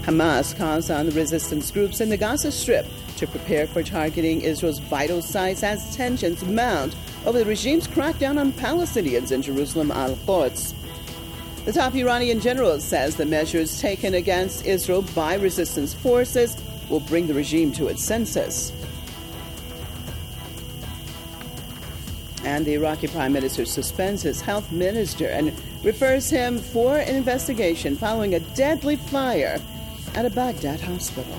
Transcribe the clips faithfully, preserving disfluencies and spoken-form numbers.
Hamas calls on the resistance groups in the Gaza Strip to prepare for targeting Israel's vital sites as tensions mount over the regime's crackdown on Palestinians in Jerusalem al-Quds. The top Iranian general says the measures taken against Israel by resistance forces will bring the regime to its senses. And the Iraqi prime minister suspends his health minister and refers him for an investigation following a deadly fire at a Baghdad hospital.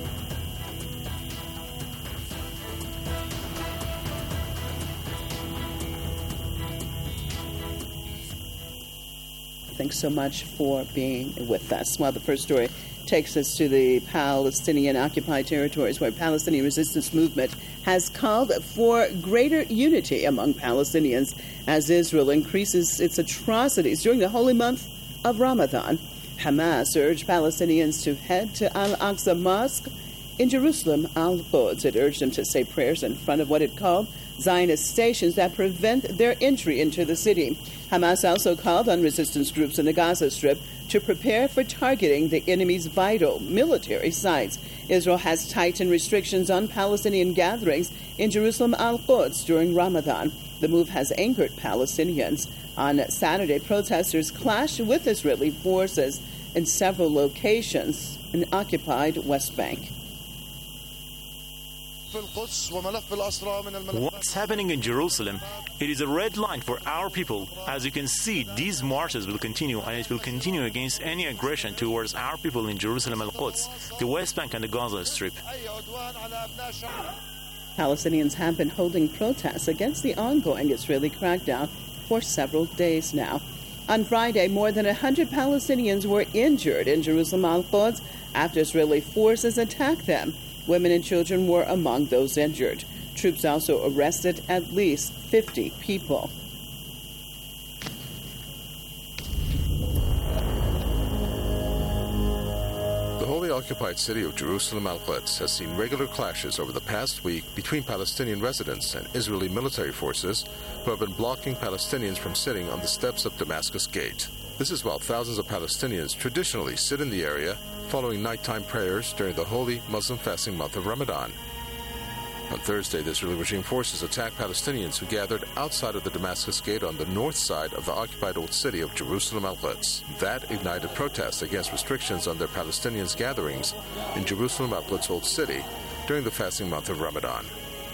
Thanks so much for being with us. Well, the first story takes us to the Palestinian-occupied territories, where Palestinian resistance movement has called for greater unity among Palestinians as Israel increases its atrocities during the holy month of Ramadan. Hamas urged Palestinians to head to Al-Aqsa Mosque in Jerusalem al-Quds. It urged them to say prayers in front of what it called Zionist stations that prevent their entry into the city. Hamas also called on resistance groups in the Gaza Strip to prepare for targeting the enemy's vital military sites. Israel has tightened restrictions on Palestinian gatherings in Jerusalem al-Quds during Ramadan. The move has angered Palestinians. On Saturday, protesters clashed with Israeli forces in several locations in the occupied West Bank. What's happening in Jerusalem? It is a red line for our people. As you can see, these marches will continue, and it will continue against any aggression towards our people in Jerusalem al-Quds, the West Bank and the Gaza Strip. Palestinians have been holding protests against the ongoing Israeli crackdown for several days now. On Friday, more than one hundred Palestinians were injured in Jerusalem al-Quds after Israeli forces attacked them. Women and children were among those injured. Troops also arrested at least fifty people. The wholly occupied city of Jerusalem al-Quds has seen regular clashes over the past week between Palestinian residents and Israeli military forces who have been blocking Palestinians from sitting on the steps of Damascus Gate. This is while thousands of Palestinians traditionally sit in the area following nighttime prayers during the holy Muslim fasting month of Ramadan. On Thursday, the Israeli regime forces attacked Palestinians who gathered outside of the Damascus Gate on the north side of the occupied old city of Jerusalem al-Quds. That ignited protests against restrictions on their Palestinians' gatherings in Jerusalem al-Quds' old city during the fasting month of Ramadan.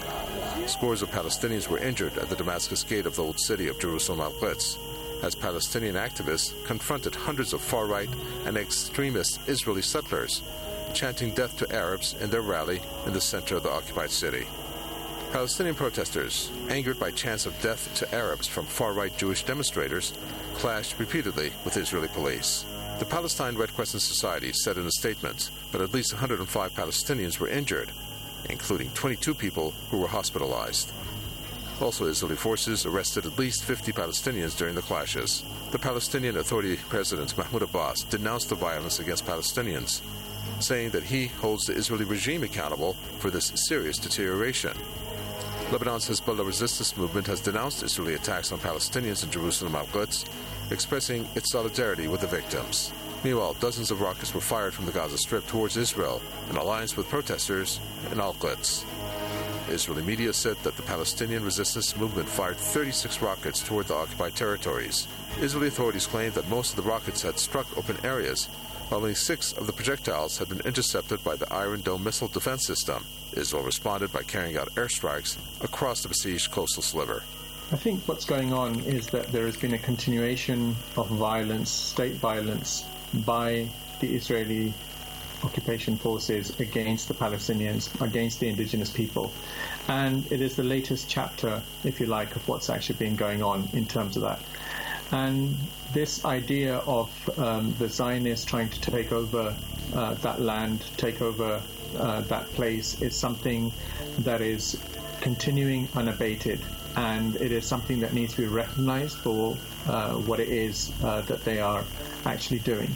Scores of Palestinians were injured at the Damascus Gate of the old city of Jerusalem al-Quds as Palestinian activists confronted hundreds of far-right and extremist Israeli settlers chanting death to Arabs in their rally in the center of the occupied city. Palestinian protesters, angered by chants of death to Arabs from far-right Jewish demonstrators, clashed repeatedly with Israeli police. The Palestine Red Crescent Society said in a statement that at least one hundred five Palestinians were injured, including twenty-two people who were hospitalized. Also, Israeli forces arrested at least fifty Palestinians during the clashes. The Palestinian Authority President Mahmoud Abbas denounced the violence against Palestinians, saying that he holds the Israeli regime accountable for this serious deterioration. Lebanon's Hezbollah resistance movement has denounced Israeli attacks on Palestinians in Jerusalem al-Quds, expressing its solidarity with the victims. Meanwhile, dozens of rockets were fired from the Gaza Strip towards Israel in alliance with protesters in al-Quds. Israeli media said that the Palestinian resistance movement fired thirty-six rockets toward the occupied territories. Israeli authorities claimed that most of the rockets had struck open areas, while only six of the projectiles had been intercepted by the Iron Dome missile defense system. Israel responded by carrying out airstrikes across the besieged coastal sliver. I think what's going on is that there has been a continuation of violence, state violence, by the Israeli occupation forces against the Palestinians, against the indigenous people. And it is the latest chapter, if you like, of what's actually been going on in terms of that. And this idea of um, the Zionists trying to take over uh, that land, take over uh, that place, is something that is continuing unabated. And it is something that needs to be recognized for uh, what it is uh, that they are actually doing.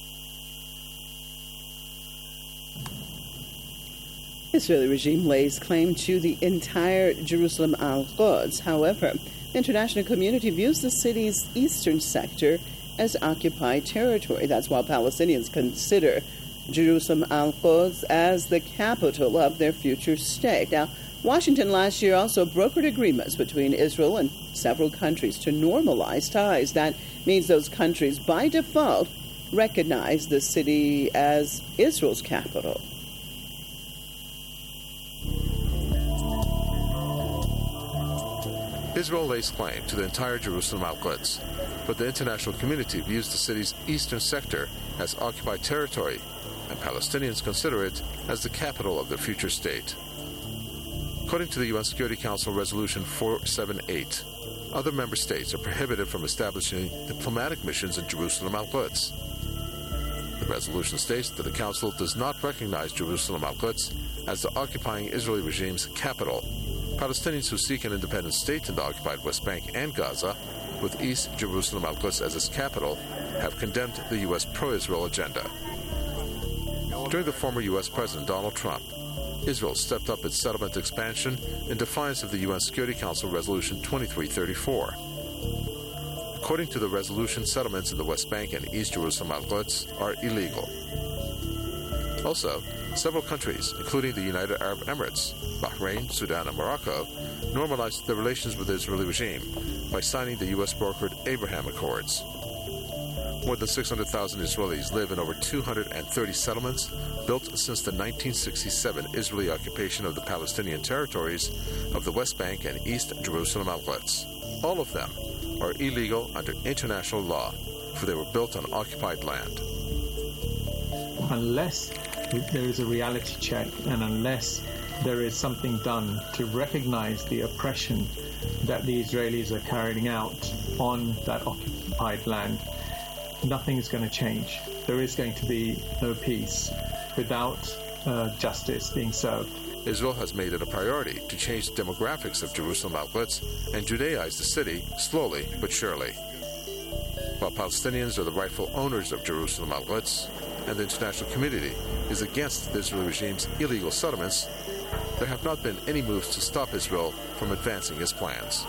The Israeli regime lays claim to the entire Jerusalem al-Quds. However, the international community views the city's eastern sector as occupied territory. That's while Palestinians consider Jerusalem Al-Quds as the capital of their future state. Now, Washington last year also brokered agreements between Israel and several countries to normalize ties. That means those countries, by default, recognize the city as Israel's capital. Israel lays claim to the entire Jerusalem Al-Quds, but the international community views the city's eastern sector as occupied territory, and Palestinians consider it as the capital of their future state. According to the U N Security Council Resolution four seventy-eight, other member states are prohibited from establishing diplomatic missions in Jerusalem Al-Quds. The resolution states that the Council does not recognize Jerusalem Al-Quds as the occupying Israeli regime's capital. Palestinians who seek an independent state in the occupied West Bank and Gaza, with East Jerusalem Al-Quds as its capital, have condemned the U S pro-Israel agenda. During the former U S President Donald Trump, Israel stepped up its settlement expansion in defiance of the U N Security Council Resolution twenty-three thirty-four. According to the resolution, settlements in the West Bank and East Jerusalem Al-Quds are illegal. Also, several countries, including the United Arab Emirates, Bahrain, Sudan, and Morocco, normalized their relations with the Israeli regime by signing the U S-brokered Abraham Accords. More than six hundred thousand Israelis live in over two hundred thirty settlements built since the nineteen sixty-seven Israeli occupation of the Palestinian territories of the West Bank and East Jerusalem Al-Quds. All of them are illegal under international law, for they were built on occupied land. Unless there is a reality check and unless there is something done to recognize the oppression that the Israelis are carrying out on that occupied land, nothing is going to change. There is going to be no peace without uh, justice being served. Israel has made it a priority to change the demographics of Jerusalem Al-Quds and Judaize the city slowly but surely. While Palestinians are the rightful owners of Jerusalem Al-Quds and the international community is against the Israeli regime's illegal settlements, there have not been any moves to stop Israel from advancing its plans.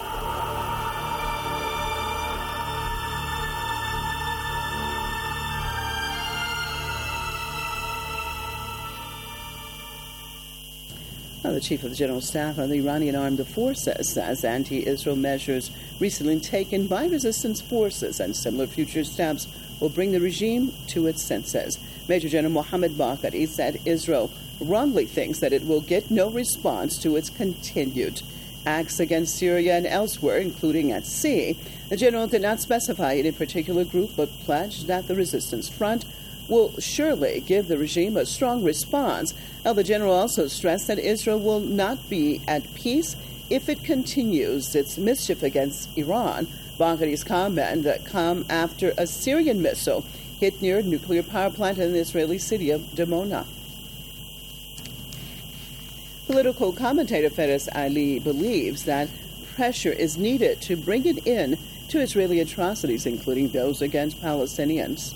Well, the chief of the General Staff of the Iranian Armed Forces says anti-Israel measures recently taken by resistance forces and similar future steps will bring the regime to its senses. Major General Mohammad Bagheri said Israel wrongly thinks that it will get no response to its continued acts against Syria and elsewhere, including at sea. The general did not specify any particular group, but pledged that the resistance front will surely give the regime a strong response. Now, the general also stressed that Israel will not be at peace if it continues its mischief against Iran. Bagheri's comment that come after a Syrian missile hit near a nuclear power plant in the Israeli city of Dimona. Political commentator Feres Ali believes that pressure is needed to bring it in to Israeli atrocities, including those against Palestinians.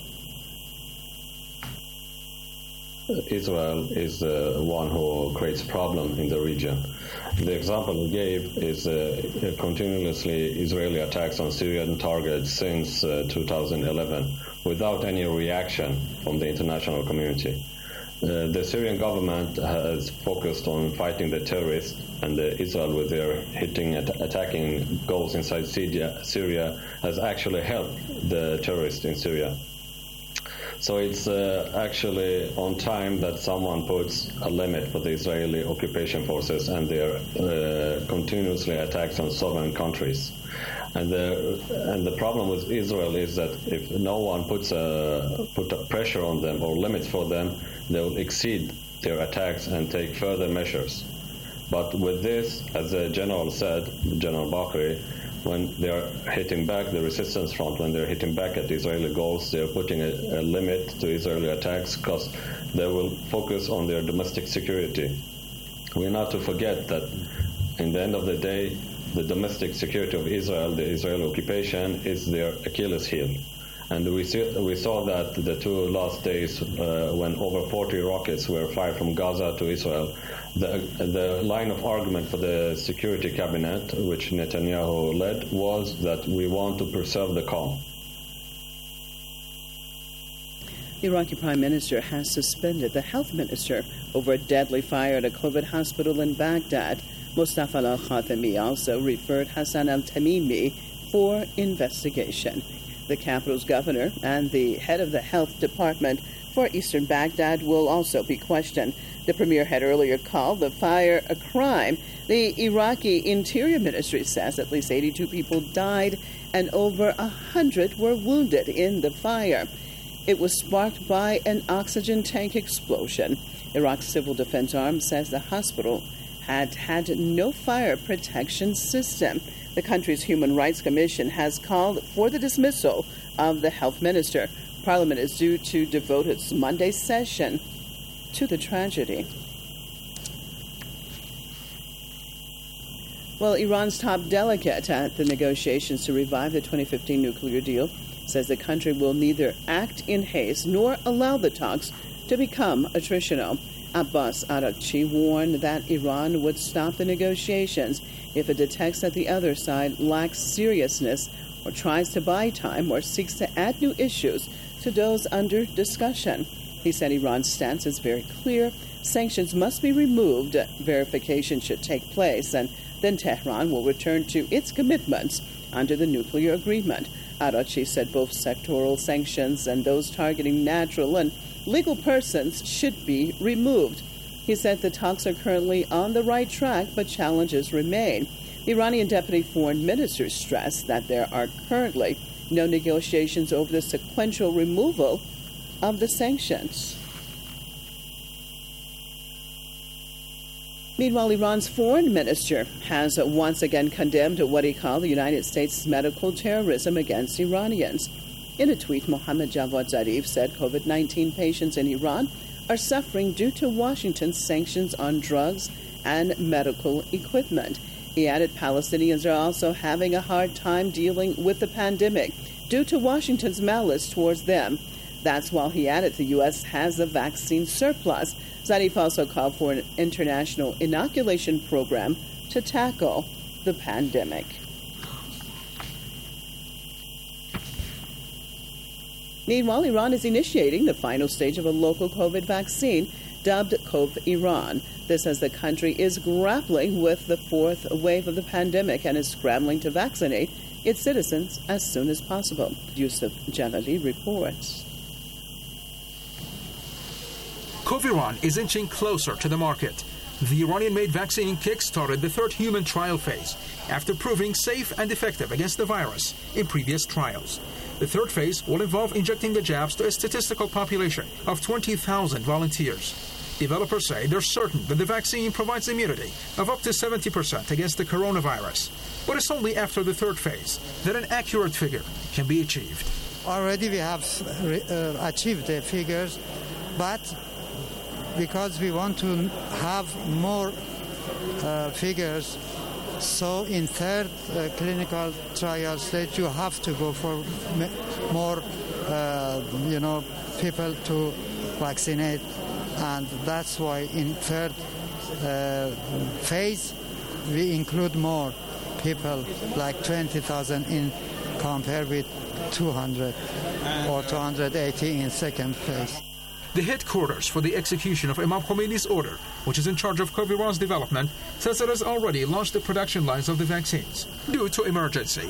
Israel is the one who creates problem in the region. The example he gave is uh, continuously Israeli attacks on Syrian targets since uh, two thousand eleven without any reaction from the international community. Uh, the Syrian government has focused on fighting the terrorists, and uh, Israel, with their hitting and attacking goals inside Syria, Syria, has actually helped the terrorists in Syria. So it's uh, actually on time that someone puts a limit for the Israeli occupation forces and their uh, continuously attacks on sovereign countries. And the and the problem with Israel is that if no one puts a put a pressure on them or limits for them, they will exceed their attacks and take further measures. But with this, as the general said, General Bagheri, when they are hitting back the resistance front, when they're hitting back at Israeli goals, they're putting a, a limit to Israeli attacks because they will focus on their domestic security. We're not to forget that in the end of the day, the domestic security of Israel, the Israeli occupation, is their Achilles heel. And we, see, we saw that the two last days uh, when over forty rockets were fired from Gaza to Israel. The, the line of argument for the security cabinet, which Netanyahu led, was that we want to preserve the calm. The Iraqi Prime Minister has suspended the health minister over a deadly fire at a COVID hospital in Baghdad. Mustafa al-Khatami also referred Hassan al-Tamimi for investigation. The capital's governor and the head of the health department for eastern Baghdad will also be questioned. The premier had earlier called the fire a crime. The Iraqi Interior Ministry says at least eighty-two people died and over one hundred were wounded in the fire. It was sparked by an oxygen tank explosion. Iraq's Civil Defense Arm says the hospital had had no fire protection system. The country's Human Rights Commission has called for the dismissal of the health minister. Parliament is due to devote its Monday session to the tragedy. Well, Iran's top delegate at the negotiations to revive the twenty fifteen nuclear deal says the country will neither act in haste nor allow the talks to become attritional. Abbas Araghchi warned that Iran would stop the negotiations if it detects that the other side lacks seriousness or tries to buy time or seeks to add new issues to those under discussion. He said Iran's stance is very clear. Sanctions must be removed, verification should take place, and then Tehran will return to its commitments under the nuclear agreement. Araghchi said both sectoral sanctions and those targeting natural and legal persons should be removed. He said the talks are currently on the right track, but challenges remain. The Iranian deputy foreign minister stressed that there are currently no negotiations over the sequential removal of the sanctions. Meanwhile, Iran's foreign minister has once again condemned what he called the United States' medical terrorism against Iranians. In a tweet, Mohammad Javad Zarif said COVID nineteen patients in Iran are suffering due to Washington's sanctions on drugs and medical equipment. He added Palestinians are also having a hard time dealing with the pandemic due to Washington's malice towards them. That's while he added the U S has a vaccine surplus. Zarif also called for an international inoculation program to tackle the pandemic. Meanwhile, Iran is initiating the final stage of a local COVID vaccine dubbed COV-Iran. This as the country is grappling with the fourth wave of the pandemic and is scrambling to vaccinate its citizens as soon as possible. Yusuf Jalali reports. COV-Iran is inching closer to the market. The Iranian-made vaccine kick-started the third human trial phase after proving safe and effective against the virus in previous trials. The third phase will involve injecting the jabs to a statistical population of twenty thousand volunteers. Developers say they're certain that the vaccine provides immunity of up to seventy percent against the coronavirus. But it's only after the third phase that an accurate figure can be achieved. Already we have uh, achieved the figures, but because we want to have more uh, figures, so in third uh, clinical trial stage, you have to go for m- more, uh, you know, people to vaccinate, and that's why in third uh, phase we include more people, like twenty thousand in compared with two hundred or two hundred eighty in second phase. The headquarters for the execution of Imam Khomeini's order, which is in charge of COV-Iran's development, says it has already launched the production lines of the vaccines due to emergency.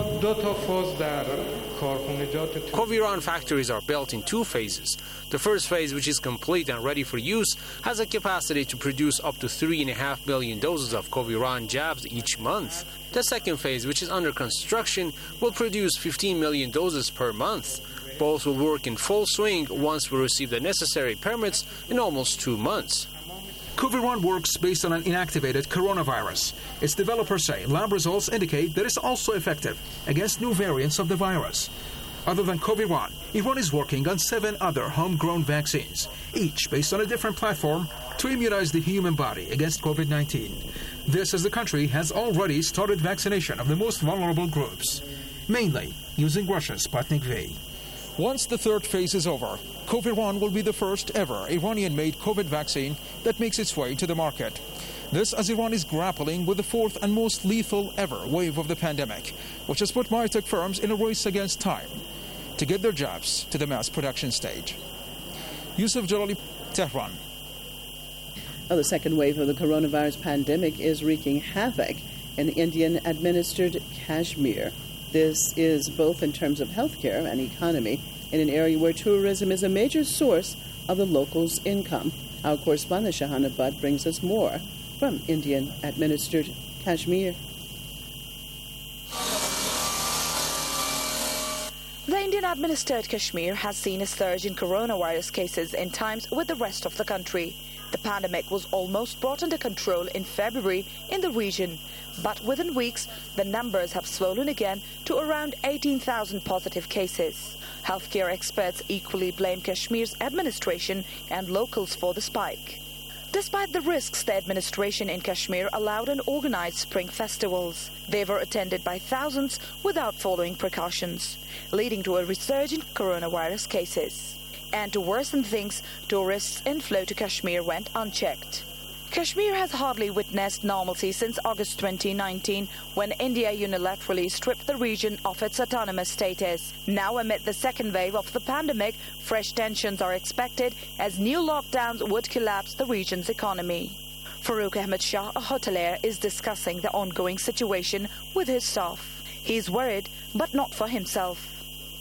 COV-Iran factories are built in two phases. The first phase, which is complete and ready for use, has a capacity to produce up to three point five million doses of COV-Iran jabs each month. The second phase, which is under construction, will produce fifteen million doses per month. Both will work in full swing once we receive the necessary permits in almost two months. COV-Iran works based on an inactivated coronavirus. Its developers say lab results indicate that it's also effective against new variants of the virus. Other than COV-Iran, Iran is working on seven other homegrown vaccines, each based on a different platform to immunize the human body against COVID nineteen. This as the country has already started vaccination of the most vulnerable groups, mainly using Russia's Sputnik V. Once the third phase is over, COV-Iran will be the first ever Iranian-made COVID vaccine that makes its way to the market. This as Iran is grappling with the fourth and most lethal ever wave of the pandemic, which has put biotech firms in a race against time to get their jabs to the mass production stage. Yusuf Jalali, Tehran. Well, the second wave of the coronavirus pandemic is wreaking havoc in Indian-administered Kashmir. This is both in terms of healthcare and economy in an area where tourism is a major source of the locals' income. Our correspondent Shahana Butt brings us more from Indian-administered Kashmir. The Indian-administered Kashmir has seen a surge in coronavirus cases in times with the rest of the country. The pandemic was almost brought under control in February in the region, but within weeks, the numbers have swollen again to around eighteen thousand positive cases. Healthcare experts equally blame Kashmir's administration and locals for the spike. Despite the risks, the administration in Kashmir allowed and organized spring festivals. They were attended by thousands without following precautions, leading to a resurgence in coronavirus cases. And to worsen things, tourists' inflow to Kashmir went unchecked. Kashmir has hardly witnessed normalcy since August twenty nineteen, when India unilaterally stripped the region of its autonomous status. Now, amid the second wave of the pandemic, fresh tensions are expected as new lockdowns would collapse the region's economy. Farooq Ahmed Shah, a hotelier, is discussing the ongoing situation with his staff. He is worried, but not for himself.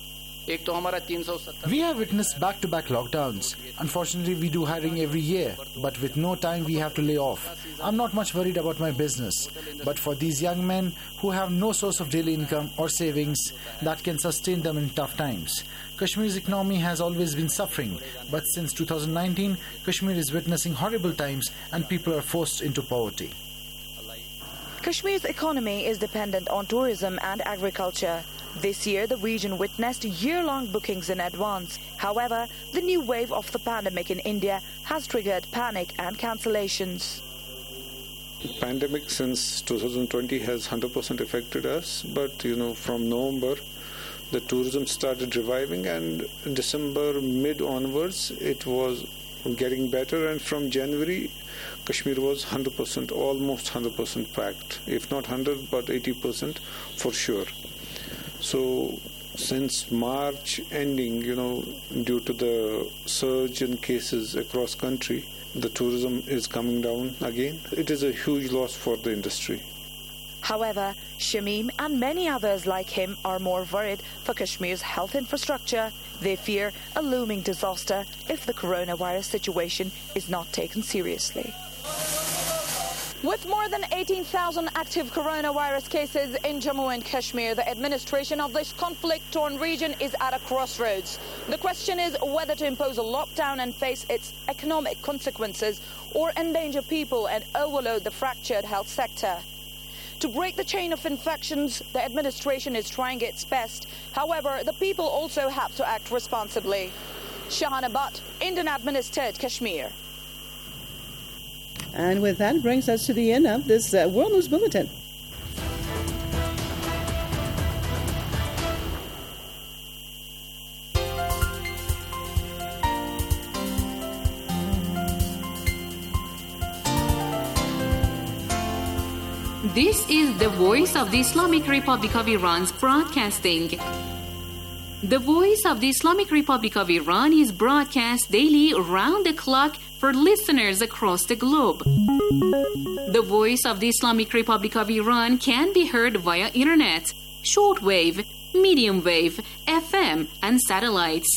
We have witnessed back-to-back lockdowns. Unfortunately, we do hiring every year, but with no time we have to lay off. I'm not much worried about my business, but for these young men who have no source of daily income or savings that can sustain them in tough times. Kashmir's economy has always been suffering, but since two thousand nineteen, Kashmir is witnessing horrible times and people are forced into poverty. Kashmir's economy is dependent on tourism and agriculture. This year, the region witnessed year-long bookings in advance. However, the new wave of the pandemic in India has triggered panic and cancellations. The pandemic since two thousand twenty has one hundred percent affected us, but you know, from November, the tourism started reviving, and December mid onwards, it was getting better, and from January, Kashmir was one hundred percent, almost one hundred percent packed, if not one hundred, but eighty percent for sure. So since March ending, you know, due to the surge in cases across country, the tourism is coming down again. It is a huge loss for the industry. However, Shamim and many others like him are more worried for Kashmir's health infrastructure. They fear a looming disaster if the coronavirus situation is not taken seriously. With more than eighteen thousand active coronavirus cases in Jammu and Kashmir, the administration of this conflict-torn region is at a crossroads. The question is whether to impose a lockdown and face its economic consequences or endanger people and overload the fractured health sector. To break the chain of infections, the administration is trying its best. However, the people also have to act responsibly. Shahana Butt, Indian-administered Kashmir. And with that brings us to the end of this uh, World News Bulletin. This is the Voice of the Islamic Republic of Iran's broadcasting. The Voice of the Islamic Republic of Iran is broadcast daily round the clock for listeners across the globe. The Voice of the Islamic Republic of Iran can be heard via internet, shortwave, medium wave, F M, and satellites.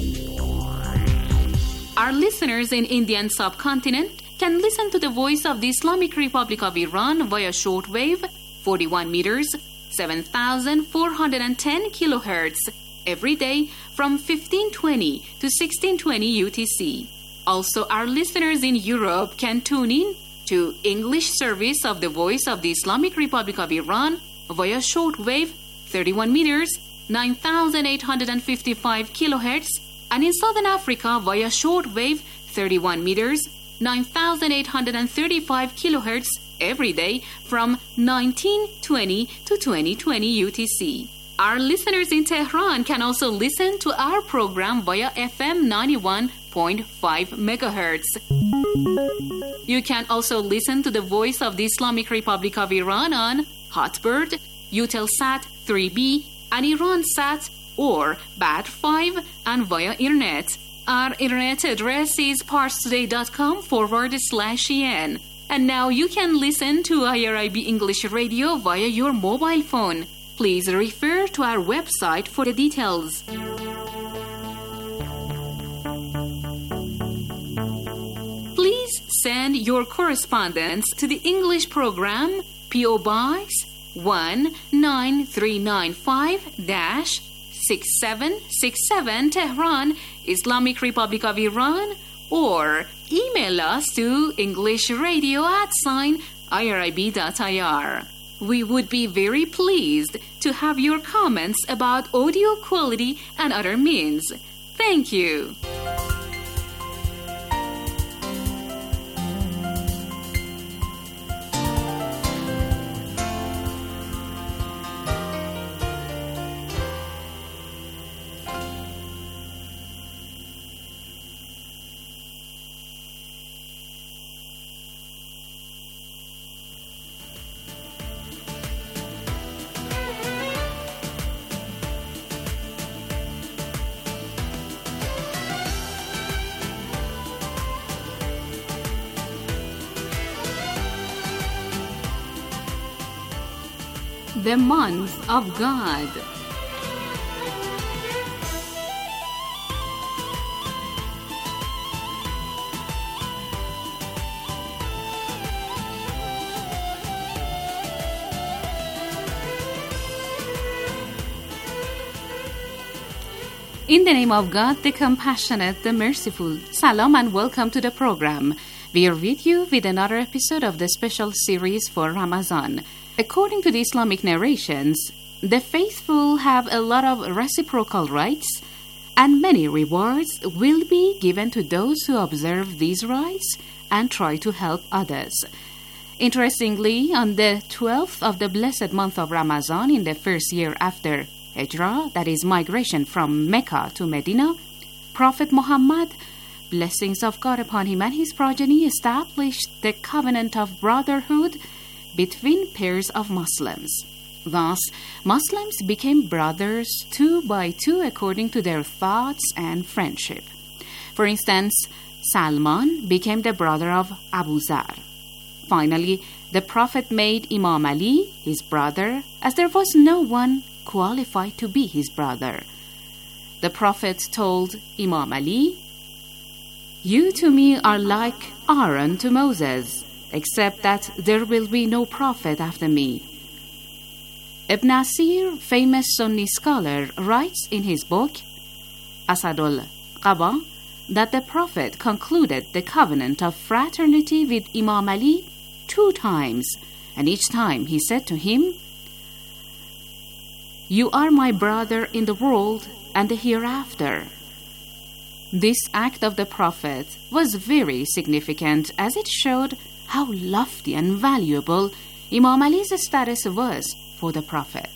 Our listeners in Indian subcontinent can listen to the Voice of the Islamic Republic of Iran via shortwave, forty-one meters, seven thousand four hundred ten kilohertz, every day from fifteen twenty to sixteen twenty U T C. Also, our listeners in Europe can tune in to English service of the Voice of the Islamic Republic of Iran via shortwave, thirty-one meters, nine thousand eight hundred fifty-five kilohertz, and in Southern Africa via shortwave, thirty-one meters, nine thousand eight hundred thirty-five kilohertz every day from nineteen twenty to twenty twenty U T C. Our listeners in Tehran can also listen to our program via F M ninety-one point five megahertz. You can also listen to the Voice of the Islamic Republic of Iran on Hotbird, Eutelsat three B, and IranSat or B A T five, and via internet Our internet address is parstoday.com forward slash en. And now you can listen to I R I B English Radio via your mobile phone. Please refer to our website for the details. Please send your correspondence to the English program, P O Box one nine three nine five six seven six seven, Tehran, Islamic Republic of Iran, or email us to englishradio at sign irib.ir. We would be very pleased to have your comments about audio quality and other means. Thank you. The month of God. In the name of God, the compassionate, the merciful. Salam and welcome to the program. We are with you with another episode of the special series for Ramadan. According to the Islamic narrations, the faithful have a lot of reciprocal rights, and many rewards will be given to those who observe these rights and try to help others. Interestingly, on the twelfth of the blessed month of Ramadan, in the first year after Hijrah, that is migration from Mecca to Medina, Prophet Muhammad, blessings of God upon him and his progeny, established the covenant of brotherhood between pairs of Muslims. Thus, Muslims became brothers two by two according to their thoughts and friendship. For instance, Salman became the brother of Abu Zar. Finally, the Prophet made Imam Ali his brother, as there was no one qualified to be his brother. The Prophet told Imam Ali, "You to me are like Aaron to Moses, except that there will be no prophet after me." Ibn Asir, famous Sunni scholar, writes in his book, Asadul Qaba, that the Prophet concluded the covenant of fraternity with Imam Ali two times, and each time he said to him, "You are my brother in the world and the hereafter." This act of the Prophet was very significant, as it showed how lofty and valuable Imam Ali's status was for the Prophet.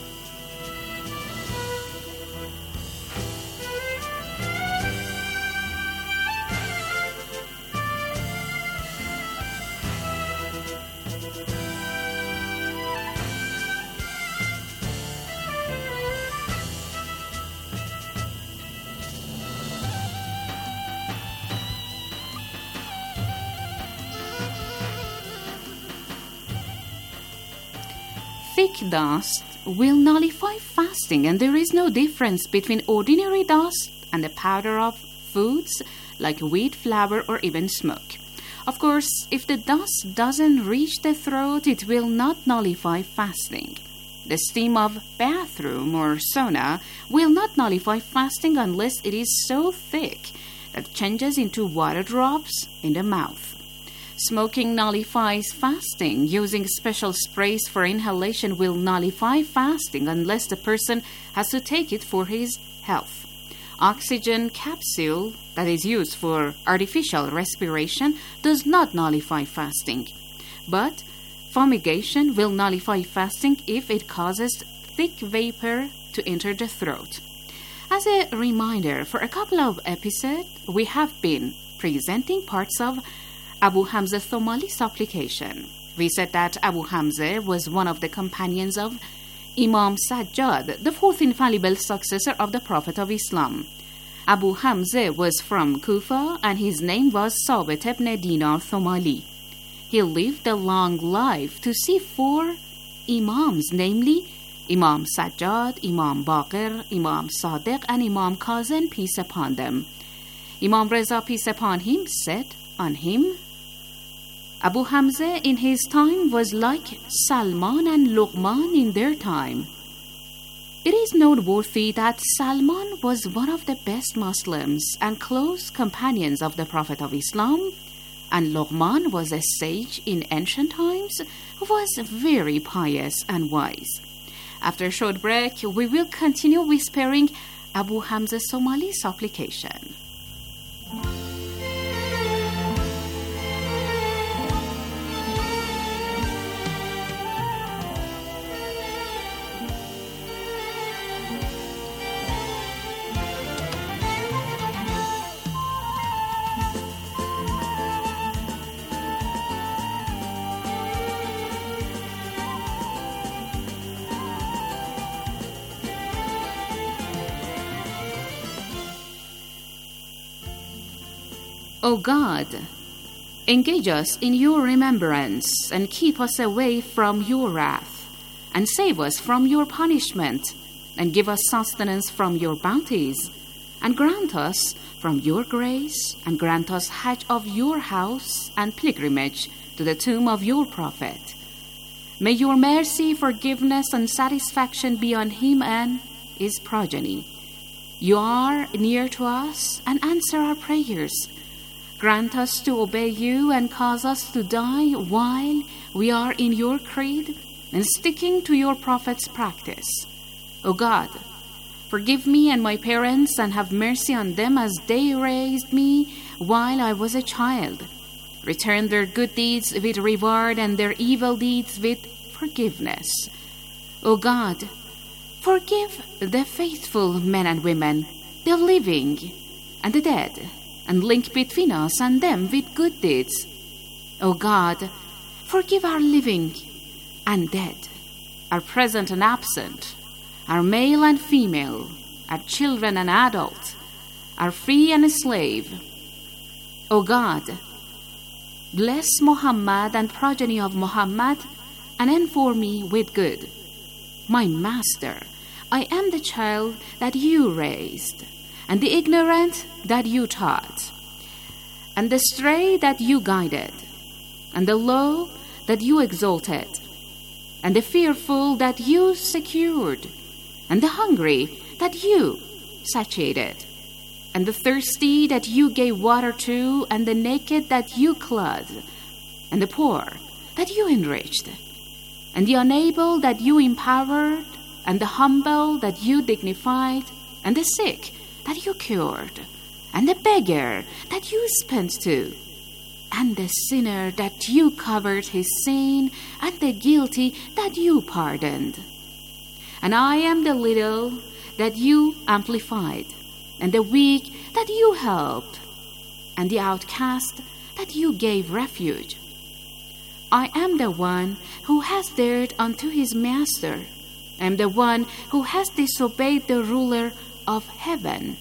Thick dust will nullify fasting, and there is no difference between ordinary dust and the powder of foods like wheat flour or even smoke. Of course, if the dust doesn't reach the throat, it will not nullify fasting. The steam of bathroom or sauna will not nullify fasting unless it is so thick that it changes into water drops in the mouth. Smoking nullifies fasting. Using special sprays for inhalation will nullify fasting unless the person has to take it for his health. Oxygen capsule that is used for artificial respiration does not nullify fasting. But fumigation will nullify fasting if it causes thick vapor to enter the throat. As a reminder, for a couple of episodes, we have been presenting parts of Abu Hamza Thomali's supplication. We said that Abu Hamza was one of the companions of Imam Sajjad, the fourth infallible successor of the Prophet of Islam. Abu Hamza was from Kufa and his name was Sabit ibn Dinar Thomali. He lived a long life to see four Imams, namely Imam Sajjad, Imam Baqir, Imam Sadiq, and Imam Kazan, peace upon them. Imam Reza, peace upon him, said on him, Abu Hamza in his time was like Salman and Luqman in their time. It is noteworthy that Salman was one of the best Muslims and close companions of the Prophet of Islam, and Luqman was a sage in ancient times who was very pious and wise. After a short break, we will continue whispering Abu Hamza Somali's supplication. O God, engage us in your remembrance and keep us away from your wrath, and save us from your punishment, and give us sustenance from your bounties, and grant us from your grace, and grant us hajj of your house and pilgrimage to the tomb of your Prophet. May your mercy, forgiveness, and satisfaction be on him and his progeny. You are near to us and answer our prayers. Grant us to obey you and cause us to die while we are in your creed and sticking to your Prophet's practice. O God, forgive me and my parents and have mercy on them as they raised me while I was a child. Return their good deeds with reward and their evil deeds with forgiveness. O God, forgive the faithful men and women, the living and the dead, and link between us and them with good deeds. O God, forgive our living and dead, our present and absent, our male and female, our children and adult, our free and slave. O God, bless Muhammad and progeny of Muhammad, and end for me with good. My Master, I am the child that you raised, and the ignorant that you taught, and the stray that you guided, and the low that you exalted, and the fearful that you secured, and the hungry that you satiated, and the thirsty that you gave water to, and the naked that you clothed, and the poor that you enriched, and the unable that you empowered, and the humble that you dignified, and the sick that you cured, and the beggar that you spent to, and the sinner that you covered his sin, and the guilty that you pardoned. And I am the little that you amplified, and the weak that you helped, and the outcast that you gave refuge. I am the one who has dared unto his master. I am the one who has disobeyed the ruler of heaven.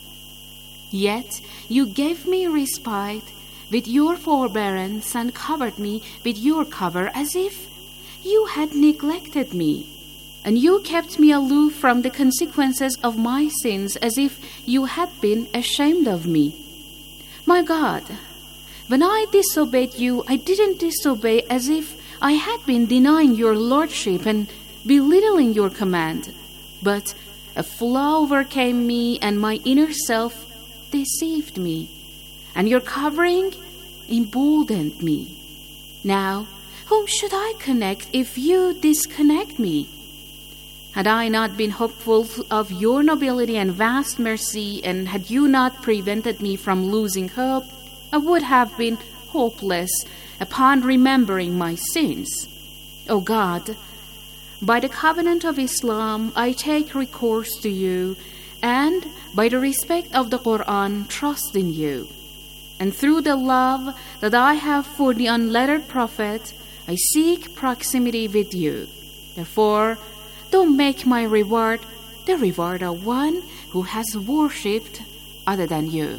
Yet you gave me respite with your forbearance and covered me with your cover as if you had neglected me. And you kept me aloof from the consequences of my sins as if you had been ashamed of me. My God, when I disobeyed you, I didn't disobey as if I had been denying your lordship and belittling your command, but a flaw overcame me, and my inner self deceived me, and your covering emboldened me. Now, whom should I connect if you disconnect me? Had I not been hopeful of your nobility and vast mercy, and had you not prevented me from losing hope, I would have been hopeless upon remembering my sins. O God, by the covenant of Islam, I take recourse to you, and by the respect of the Quran, trust in you. And through the love that I have for the unlettered Prophet, I seek proximity with you. Therefore, don't make my reward the reward of one who has worshipped other than you.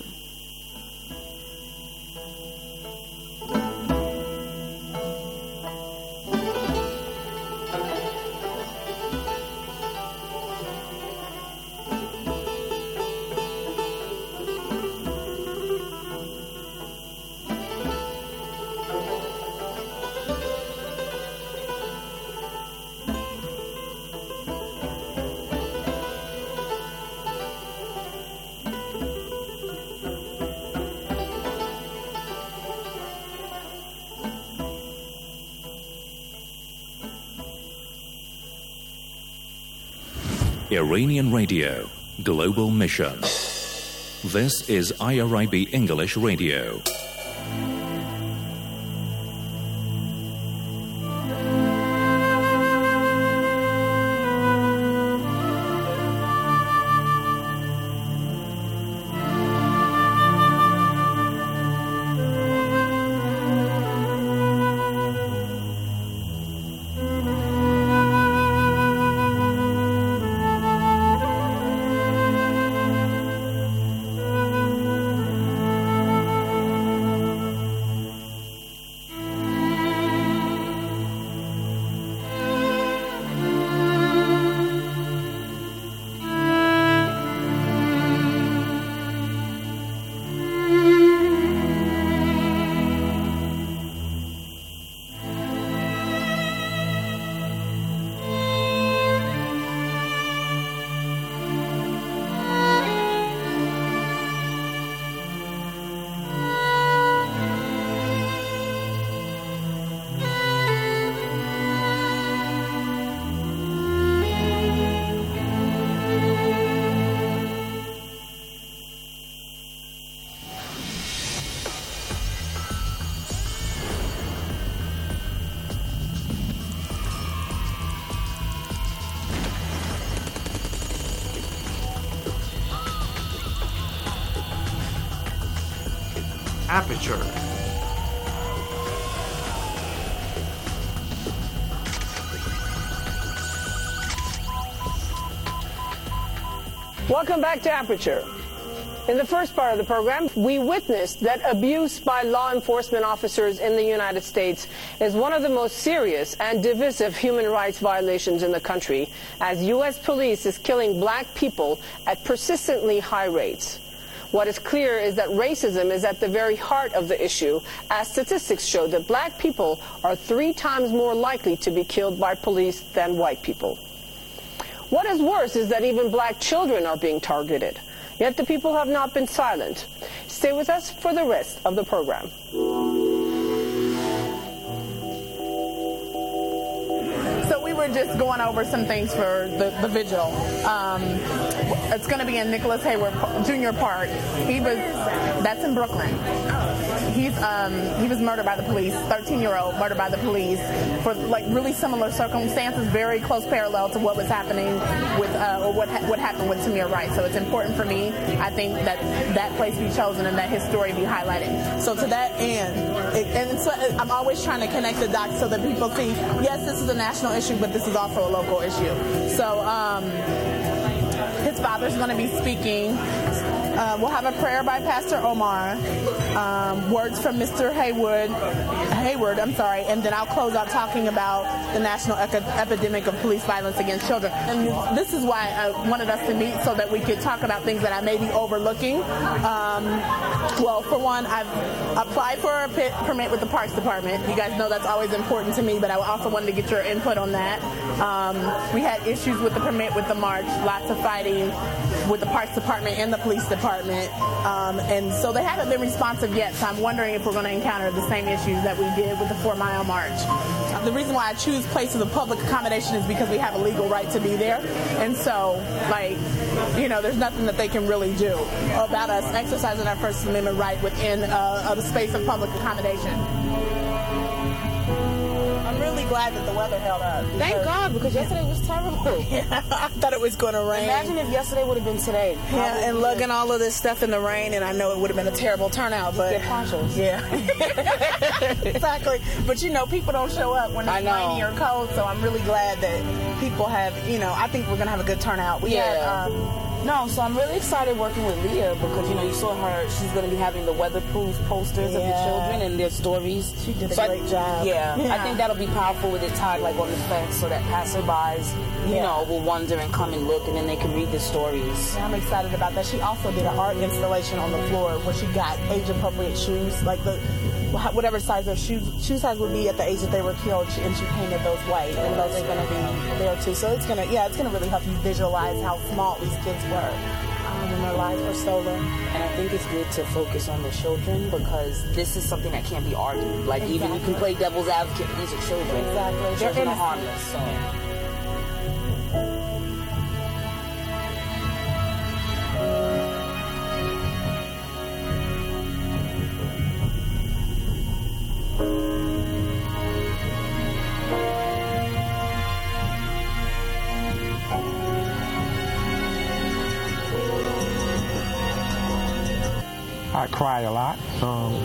Iranian Radio, Global Mission. This is I R I B English Radio. Aperture. Welcome back to Aperture. In the first part of the program, we witnessed that abuse by law enforcement officers in the United States is one of the most serious and divisive human rights violations in the country, as U S police is killing black people at persistently high rates. What is clear is that racism is at the very heart of the issue, as statistics show that black people are three times more likely to be killed by police than white people. What is worse is that even black children are being targeted. Yet the people have not been silent. Stay with us for the rest of the program. So we were just going over some things for the, the vigil. Um, it's going to be in Nicholas Hayward Junior Park. He was, that's in Brooklyn. He's um, he was murdered by the police, thirteen-year-old murdered by the police for like really similar circumstances, very close parallel to what was happening with uh, or what ha- what happened with Tamir Rice. So it's important for me, I think, that that place be chosen and that his story be highlighted. So to that end, it, and so I'm always trying to connect the dots so that people see, yes, this is a national issue, but this is also a local issue. So um, his father's going to be speaking. Uh, we'll have a prayer by Pastor Omar, um, words from Mister Hayward, Hayward, I'm sorry, and then I'll close out talking about the national eco- epidemic of police violence against children. And this is why I wanted us to meet, so that we could talk about things that I may be overlooking. Um, well, for one, I've applied for a pit permit with the Parks Department. You guys know that's always important to me, but I also wanted to get your input on that. Um, we had issues with the permit with the march, lots of fighting with the Parks Department and the police department. Department, um, and so they haven't been responsive yet, so I'm wondering if we're going to encounter the same issues that we did with the Four Mile March. The reason why I choose places of public accommodation is because we have a legal right to be there, and so, like, you know, there's nothing that they can really do about us exercising our First Amendment right within uh, a space of public accommodation. I'm really glad that the weather held up. Thank God, because yesterday was terrible. Yeah, I thought it was going to rain. Imagine if yesterday would have been today. Yeah, and lugging all of this stuff in the rain, and I know it would have been a terrible turnout, but... Get ponchos. Yeah. Exactly. But, you know, people don't show up when it's rainy or cold, so I'm really glad that people have, you know, I think we're going to have a good turnout. We yeah. had... Um, No, so I'm really excited working with Leah because, you know, you saw her, she's going to be having the weatherproof posters yeah. of the children and their stories. She did a so great I, job. Yeah, yeah, I think that'll be powerful with it tied like on the fence so that passerbys, you yeah. know, will wonder and come and look and then they can read the stories. Yeah, I'm excited about that. She also did an art installation on the floor where she got age-appropriate shoes, like the whatever size their shoes shoe size would be at the age that they were killed, and she painted those white, and those are going to be there too. So it's gonna, yeah, it's gonna really help you visualize how small these kids were um, when their lives were stolen. And I think it's good to focus on the children because this is something that can't be argued. Like exactly. even you can play devil's advocate, but these are children. Exactly, children are harmless. So. I cry a lot. Um,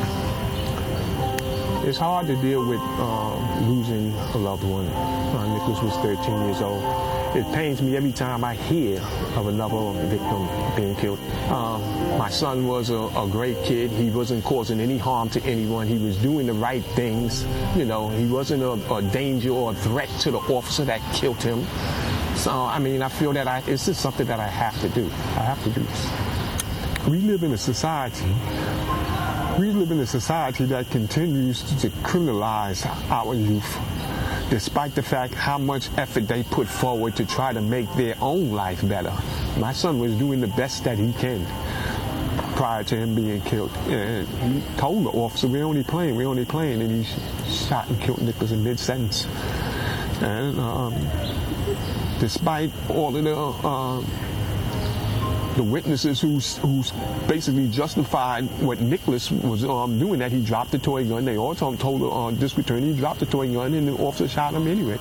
it's hard to deal with um, losing a loved one. Uh, Nicholas was thirteen years old. It pains me every time I hear of another victim being killed. Um, my son was a, a great kid. He wasn't causing any harm to anyone. He was doing the right things. You know, he wasn't a, a danger or a threat to the officer that killed him. So, I mean, I feel that I, it's just something that I have to do. I have to do this. We live in a society, we live in a society that continues to criminalize our youth, despite the fact how much effort they put forward to try to make their own life better. My son was doing the best that he can prior to him being killed. And he told the officer, we're only playing, we're only playing, and he shot and killed Nicholas in mid-sentence. And um, despite all of the uh, the witnesses who's who's basically justified what Nicholas was um, doing, that he dropped the toy gun. They also told the uh, district attorney he dropped the toy gun and the officer shot him anyway.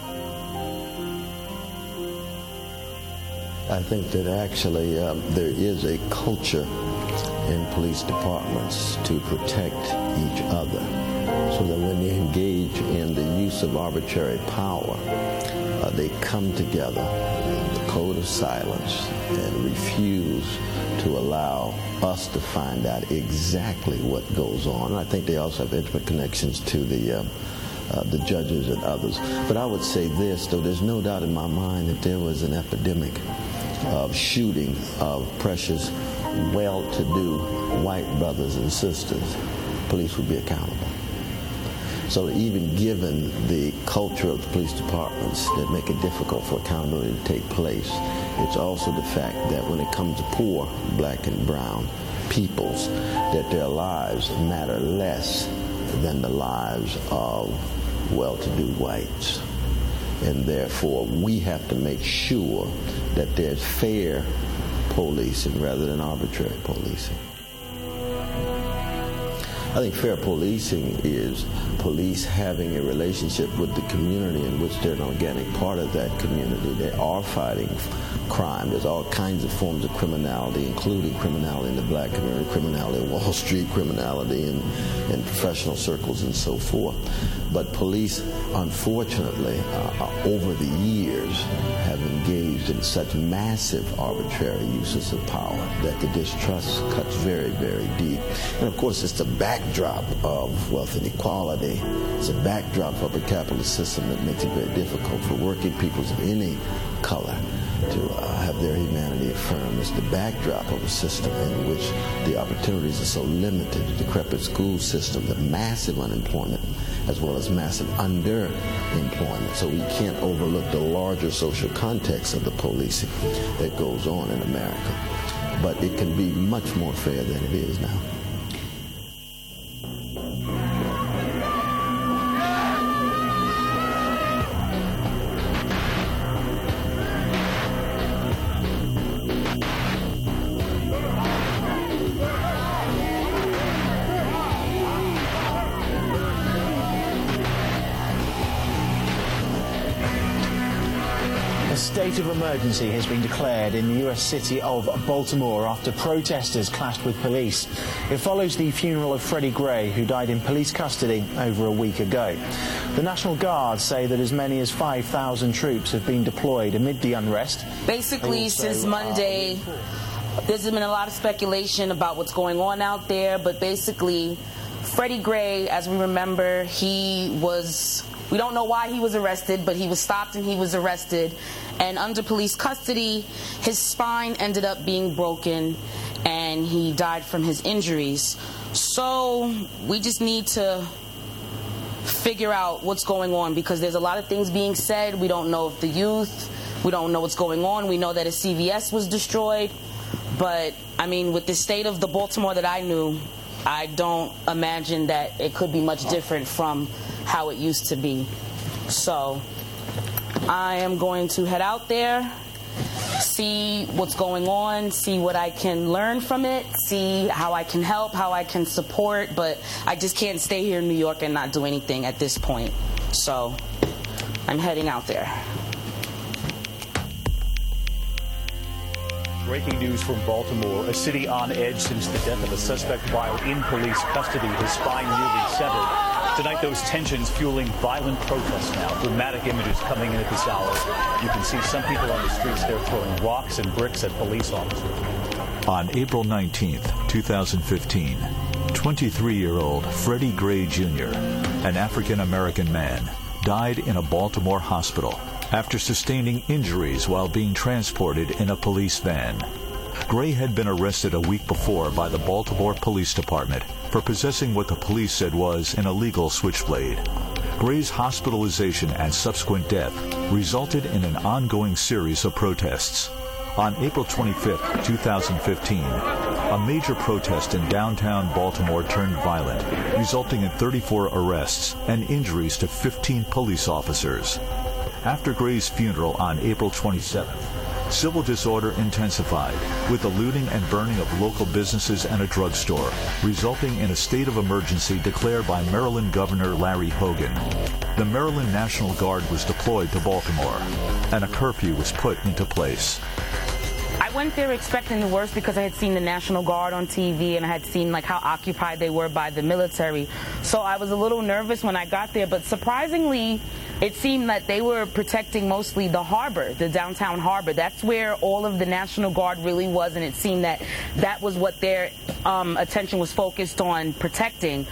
I think that actually um, there is a culture in police departments to protect each other so that when they engage in the use of arbitrary power, uh, they come together, the code of silence, and refuse to allow us to find out exactly what goes on. And I think they also have intimate connections to the uh, uh, the judges and others. But I would say this, though, there's no doubt in my mind that there was an epidemic of shooting of precious, well-to-do white brothers and sisters. Police would be accountable. So even given the culture of the police departments that make it difficult for accountability to take place, it's also the fact that when it comes to poor black and brown peoples, that their lives matter less than the lives of well-to-do whites. And therefore, we have to make sure that there's fair policing rather than arbitrary policing. I think fair policing is police having a relationship with the community in which they're an organic part of that community. They are fighting crime. There's all kinds of forms of criminality, including criminality in the black community, criminality in Wall Street, criminality in, in professional circles, and so forth. But police, unfortunately, uh, over the years, have engaged in such massive arbitrary uses of power that the distrust cuts very, very deep. And of course, it's the backdrop of wealth inequality. It's a backdrop of a capitalist system that makes it very difficult for working peoples of any color to uh, have their humanity affirmed. It's the backdrop of a system in which the opportunities are so limited, the decrepit school system, the massive unemployment, as well as massive underemployment. So we can't overlook the larger social context of the policing that goes on in America. But it can be much more fair than it is now. state of emergency has been declared in the U S city of Baltimore after protesters clashed with police. It follows the funeral of Freddie Gray, who died in police custody over a week ago. The National Guard say that as many as five thousand troops have been deployed amid the unrest. Basically, since Monday, there's been a lot of speculation about what's going on out there, but basically, Freddie Gray, as we remember, he was... We don't know why he was arrested, but he was stopped and he was arrested. And under police custody, his spine ended up being broken and he died from his injuries. So we just need to figure out what's going on, because there's a lot of things being said. We don't know if the youth, we don't know what's going on. We know that a C V S was destroyed. But, I mean, with the state of the Baltimore that I knew, I don't imagine that it could be much different from how it used to be. So I am going to head out there, see what's going on, see what I can learn from it, see how I can help, how I can support, but I just can't stay here in New York and not do anything at this point. So I'm heading out there. Breaking news from Baltimore, a city on edge since the death of a suspect while in police custody, his spine nearly severed. Tonight, those tensions fueling violent protests now. Dramatic images coming in at this hour. You can see some people on the streets there throwing rocks and bricks at police officers. On April nineteenth, two thousand fifteen, twenty-three-year-old Freddie Gray Junior, an African-American man, died in a Baltimore hospital after sustaining injuries while being transported in a police van. Gray had been arrested a week before by the Baltimore Police Department for possessing what the police said was an illegal switchblade. Gray's hospitalization and subsequent death resulted in an ongoing series of protests. On April twenty-fifth, two thousand fifteen, a major protest in downtown Baltimore turned violent, resulting in thirty-four arrests and injuries to fifteen police officers. After Gray's funeral on April twenty-seventh, civil disorder intensified, with the looting and burning of local businesses and a drugstore, resulting in a state of emergency declared by Maryland Governor Larry Hogan. The Maryland National Guard was deployed to Baltimore, and a curfew was put into place. I went there expecting the worst because I had seen the National Guard on T V and I had seen like how occupied they were by the military. So I was a little nervous when I got there, but surprisingly, it seemed that they were protecting mostly the harbor, the downtown harbor. That's where all of the National Guard really was, and it seemed that that was what their um, attention was focused on protecting.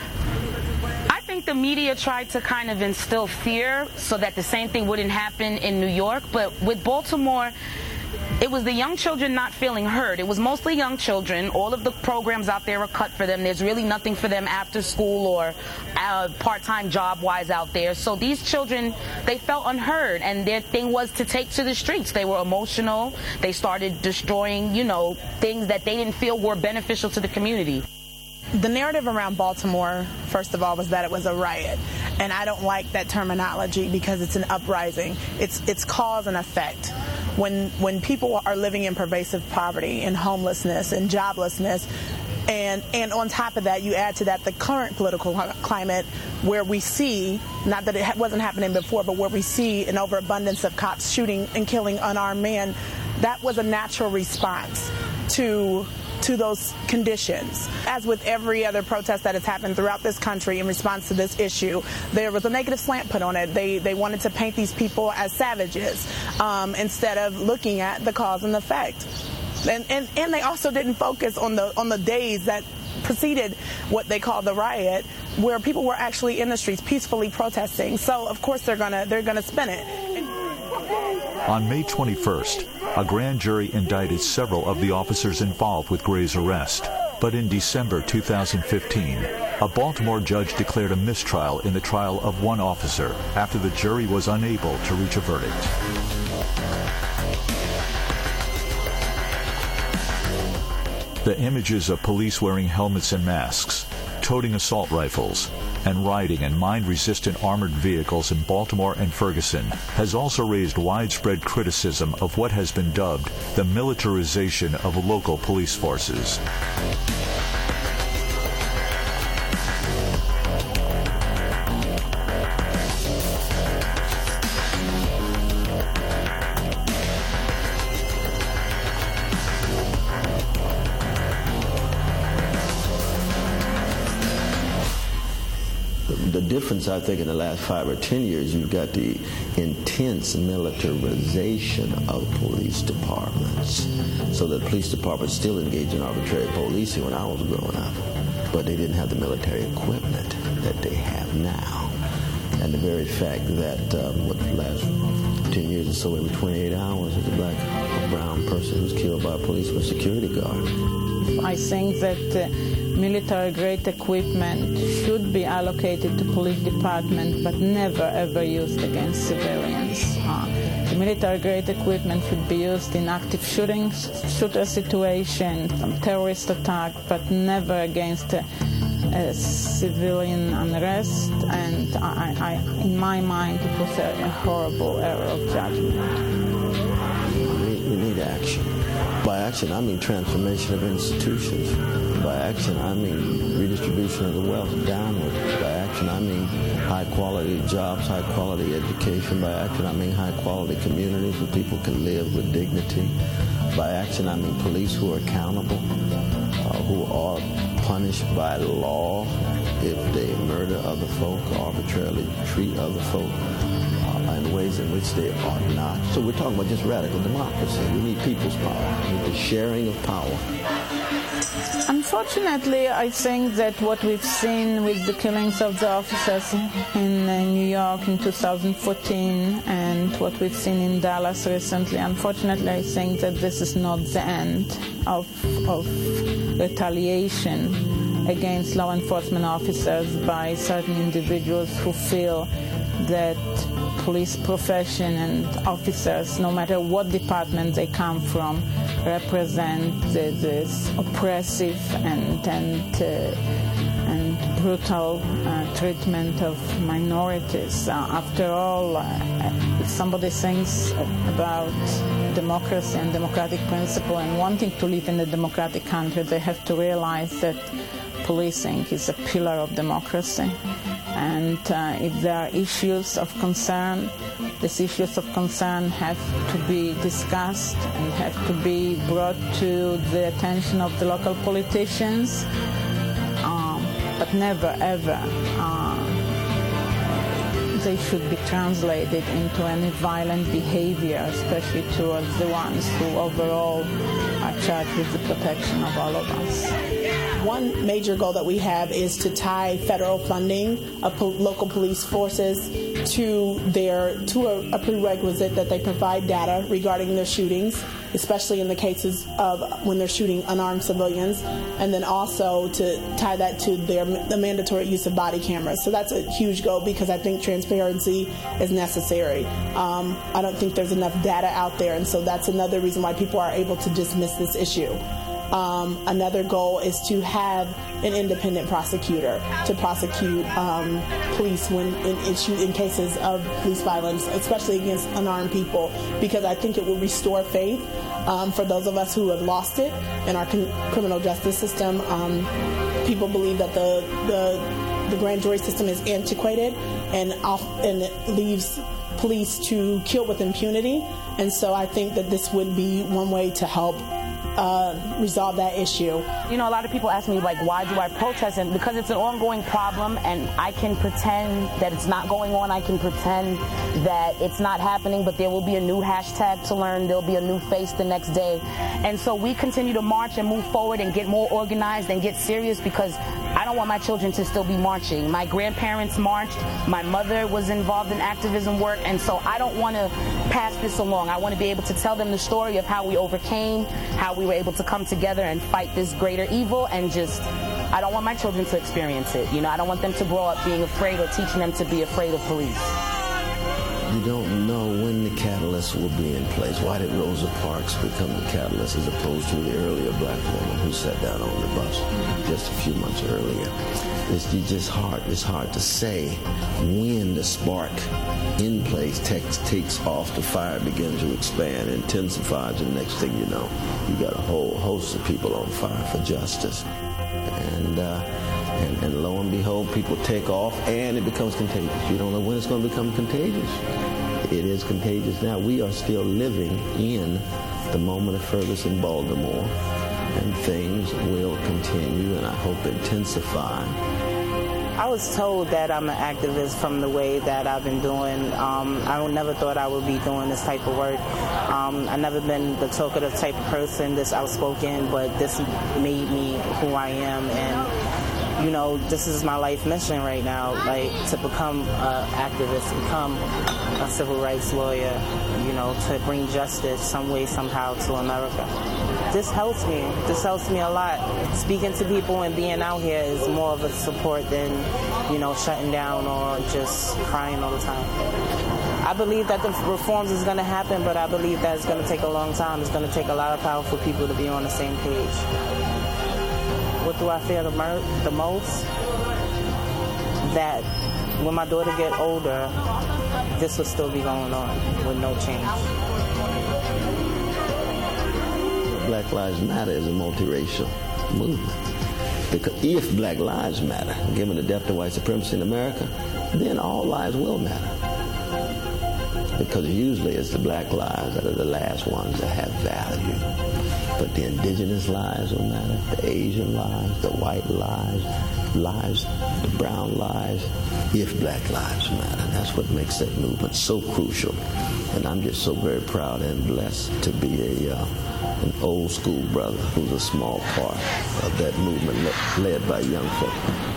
I think the media tried to kind of instill fear so that the same thing wouldn't happen in New York, but with Baltimore, it was the young children not feeling heard. It was mostly young children. All of the programs out there are cut for them. There's really nothing for them after school or uh, part-time job-wise out there. So these children, they felt unheard, and their thing was to take to the streets. They were emotional. They started destroying, you know, things that they didn't feel were beneficial to the community. The narrative around Baltimore, first of all, was that it was a riot. And I don't like that terminology because it's an uprising. It's it's cause and effect. When when people are living in pervasive poverty and homelessness and joblessness, and and on top of that, you add to that the current political climate where we see, not that it ha- wasn't happening before, but where we see an overabundance of cops shooting and killing unarmed men, that was a natural response to to those conditions. As with every other protest that has happened throughout this country in response to this issue, there was a negative slant put on it. They they wanted to paint these people as savages um, instead of looking at the cause and effect. And, and and they also didn't focus on the on the days that preceded what they call the riot, where people were actually in the streets peacefully protesting. So of course they're gonna they're gonna spin it. On May twenty-first, a grand jury indicted several of the officers involved with Gray's arrest. But in December two thousand fifteen, a Baltimore judge declared a mistrial in the trial of one officer after the jury was unable to reach a verdict. The images of police wearing helmets and masks, toting assault rifles, and riding in mine-resistant armored vehicles in Baltimore and Ferguson has also raised widespread criticism of what has been dubbed the militarization of local police forces. the difference, I think, in the last five or ten years, you've got the intense militarization of police departments. So the police departments still engage in arbitrary policing when I was growing up, but they didn't have the military equipment that they have now. And the very fact that, um, what the last ten years or so, every twenty-eight hours, there's a black or brown person who's killed by a policeman security guard. I think that uh, military-grade equipment should be allocated to police department, but never ever used against civilians. Uh, the military-grade equipment should be used in active shootings, shooter situation, terrorist attack, but never against uh, uh, civilian unrest. And I, I, in my mind, it was a, a horrible error of judgment. We, we need action. By action, I mean transformation of institutions. By action, I mean redistribution of the wealth downward. By action, I mean high-quality jobs, high-quality education. By action, I mean high-quality communities where people can live with dignity. By action, I mean police who are accountable, uh, who are punished by law if they murder other folk, arbitrarily treat other folk in ways in which they are not. So we're talking about just radical democracy. We need people's power. We need the sharing of power. Unfortunately, I think that what we've seen with the killings of the officers in uh, New York in two thousand fourteen and what we've seen in Dallas recently, unfortunately, I think that this is not the end of, of retaliation against law enforcement officers by certain individuals who feel that police profession and officers, no matter what department they come from, represent the, this oppressive and and uh, and brutal uh, treatment of minorities. Uh, after all, uh, if somebody thinks about democracy and democratic principle and wanting to live in a democratic country, they have to realize that policing is a pillar of democracy. And uh, if there are issues of concern, these issues of concern have to be discussed and have to be brought to the attention of the local politicians, um, but never, ever uh, they should be translated into any violent behavior, especially towards the ones who overall are charged with the protection of all of us. One major goal that we have is to tie federal funding of po- local police forces to their to a, a prerequisite that they provide data regarding their shootings, especially in the cases of when they're shooting unarmed civilians, and then also to tie that to their the mandatory use of body cameras. So that's a huge goal because I think transparency is necessary. Um, I don't think there's enough data out there, and so that's another reason why people are able to dismiss this issue. Um, another goal is to have an independent prosecutor to prosecute um, police when in issue in cases of police violence, especially against unarmed people, because I think it will restore faith um, for those of us who have lost it in our con- criminal justice system. Um, people believe that the, the the grand jury system is antiquated and off, and it leaves police to kill with impunity, and so I think that this would be one way to help Uh, resolve that issue. You know, a lot of people ask me, like, why do I protest? And because it's an ongoing problem, and I can pretend that it's not going on. I can pretend that it's not happening, but there will be a new hashtag to learn. There'll be a new face the next day. And so we continue to march and move forward and get more organized and get serious, because I don't want my children to still be marching. My grandparents marched. My mother was involved in activism work. And so I don't want to pass this along. I want to be able to tell them the story of how we overcame, how we were able to come together and fight this greater evil, and just, I don't want my children to experience it. You know, I don't want them to grow up being afraid or teaching them to be afraid of police. You don't know when the catalyst will be in place. Why did Rosa Parks become the catalyst as opposed to the earlier black woman who sat down on the bus just a few months earlier? It's just hard. It's hard to say when the spark in place takes, takes off, the fire begins to expand, intensifies, and next thing you know, you got a whole host of people on fire for justice. And, uh, and, and lo and behold, people take off, and it becomes contagious. You don't know when it's going to become contagious. It is contagious now. We are still living in the moment of Ferguson, Baltimore, and things will continue, and I hope intensify I was told that I'm an activist from the way that I've been doing. Um, I never thought I would be doing this type of work. Um, I've never been the talkative type of person, this outspoken, but this made me who I am. And, you know, this is my life mission right now, like to become an activist, to become a civil rights lawyer, you know, to bring justice some way, somehow to America. This helps me. This helps me a lot. Speaking to people and being out here is more of a support than, you know, shutting down or just crying all the time. I believe that the reforms is going to happen, but I believe that it's going to take a long time. It's going to take a lot of powerful people to be on the same page. What do I fear the, mer- the most? That when my daughter get older, this will still be going on with no change. Black Lives Matter is a multiracial movement. Because if Black Lives Matter, given the depth of white supremacy in America, then all lives will matter. Because usually it's the black lives that are the last ones that have value. But the indigenous lives will matter, the Asian lives, the white lives, lives, the brown lives, if Black Lives Matter. That's what makes that movement so crucial. And I'm just so very proud and blessed to be a uh, an old school brother who's a small part of that movement le- led by young folk.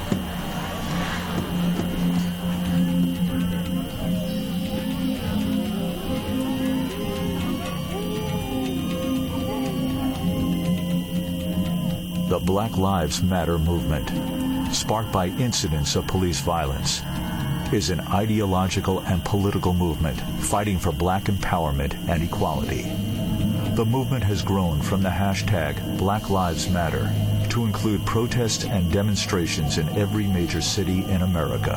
The Black Lives Matter movement, sparked by incidents of police violence, is an ideological and political movement fighting for black empowerment and equality. The movement has grown from the hashtag Black Lives Matter to include protests and demonstrations in every major city in America.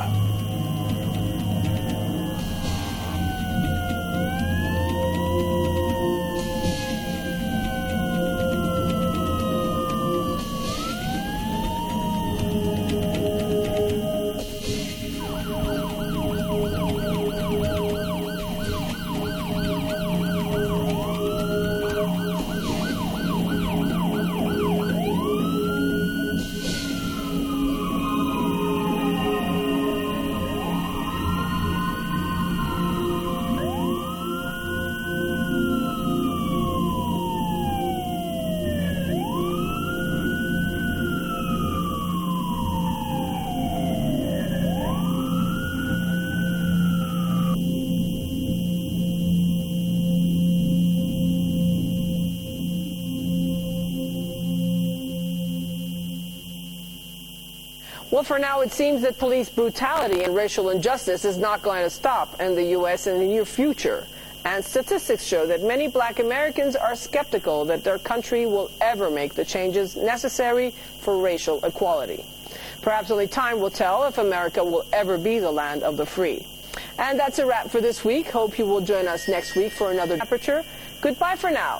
Well, for now, it seems that police brutality and racial injustice is not going to stop in the U S in the near future. And statistics show that many black Americans are skeptical that their country will ever make the changes necessary for racial equality. Perhaps only time will tell if America will ever be the land of the free. And that's a wrap for this week. Hope you will join us next week for another Aperture. Goodbye for now.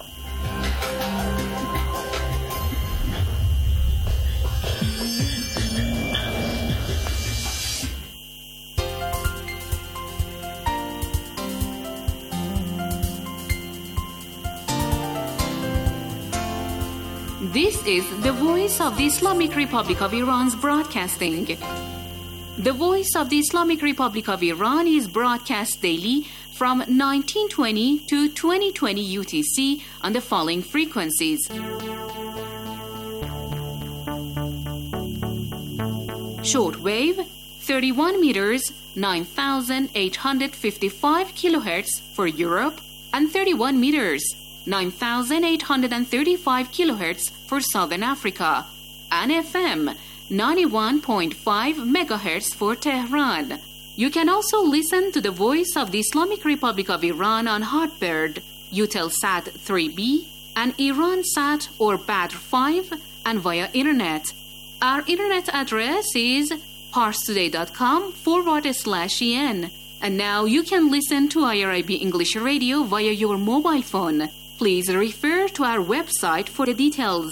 This is the Voice of the Islamic Republic of Iran's broadcasting. The Voice of the Islamic Republic of Iran is broadcast daily from nineteen twenty to twenty twenty U T C on the following frequencies. Shortwave, thirty-one meters, nine thousand eight hundred fifty-five kilohertz for Europe, and thirty-one meters, nine thousand eight hundred thirty-five kilohertz for Southern Africa, and F M, ninety-one point five megahertz for Tehran. You can also listen to the Voice of the Islamic Republic of Iran on Hotbird, Eutelsat three B, and Iransat or Badr five, and via Internet. Our Internet address is parstoday.com forward slash en. And now you can listen to I R I B English Radio via your mobile phone. Please refer to our website for the details.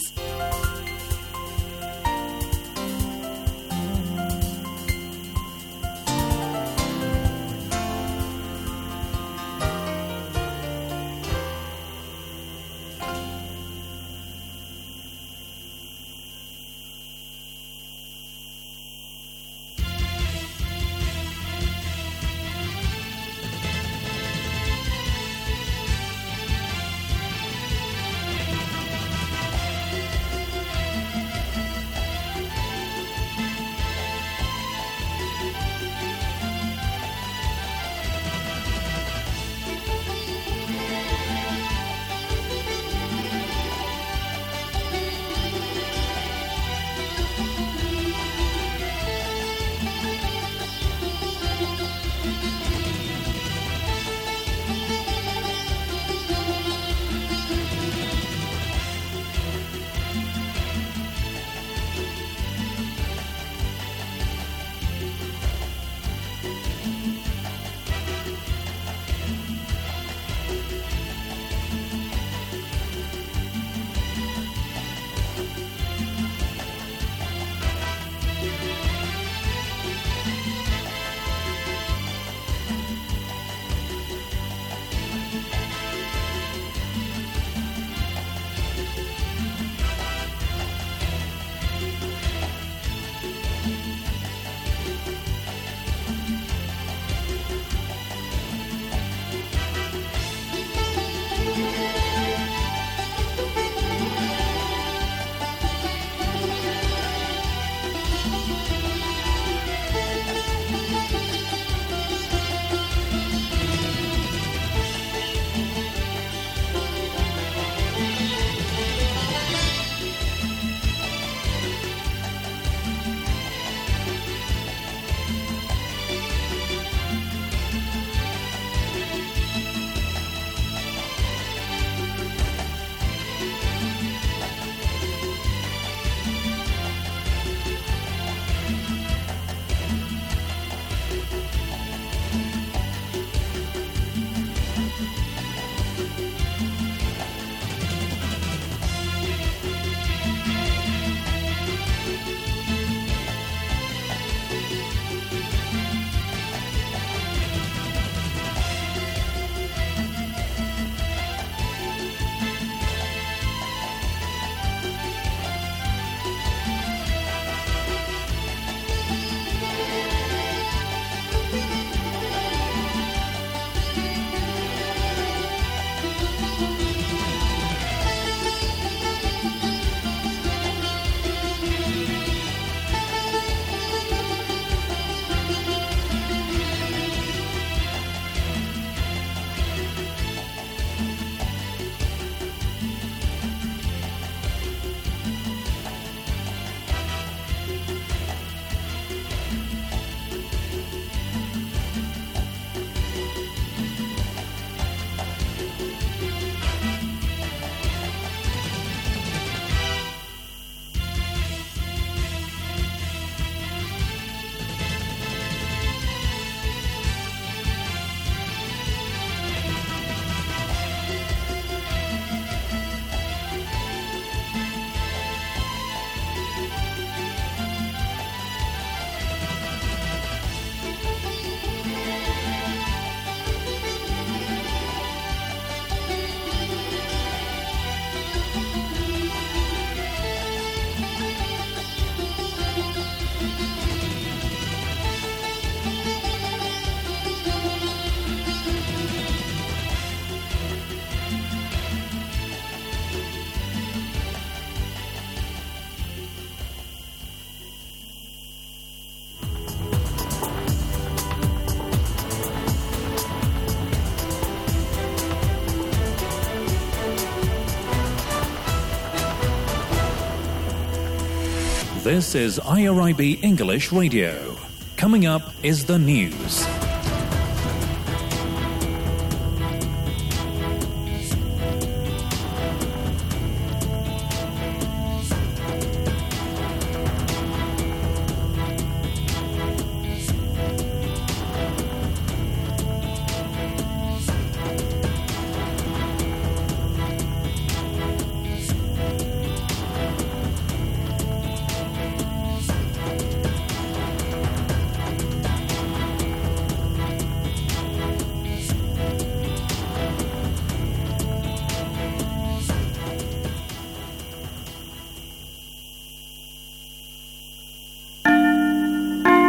This is I R I B English Radio. Coming up is the news.